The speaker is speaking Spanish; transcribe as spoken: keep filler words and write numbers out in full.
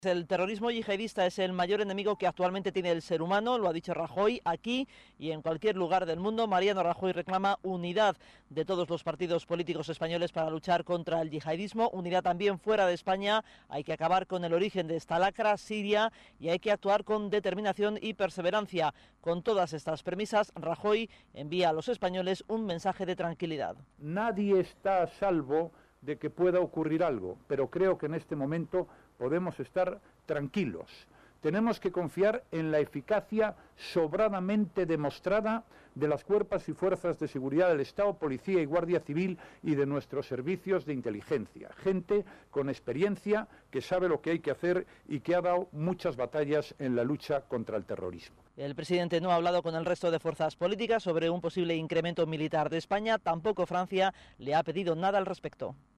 El terrorismo yihadista es el mayor enemigo que actualmente tiene el ser humano, lo ha dicho Rajoy aquí y en cualquier lugar del mundo. Mariano Rajoy reclama unidad de todos los partidos políticos españoles para luchar contra el yihadismo, unidad también fuera de España. Hay que acabar con el origen de esta lacra, Siria, y hay que actuar con determinación y perseverancia. Con todas estas premisas, Rajoy envía a los españoles un mensaje de tranquilidad. Nadie está a salvo de que pueda ocurrir algo, pero creo que en este momento podemos estar tranquilos. Tenemos que confiar en la eficacia sobradamente demostrada de las cuerpos y fuerzas de seguridad del Estado, Policía y Guardia Civil y de nuestros servicios de inteligencia. Gente con experiencia que sabe lo que hay que hacer y que ha dado muchas batallas en la lucha contra el terrorismo. El presidente no ha hablado con el resto de fuerzas políticas sobre un posible incremento militar de España. Tampoco Francia le ha pedido nada al respecto.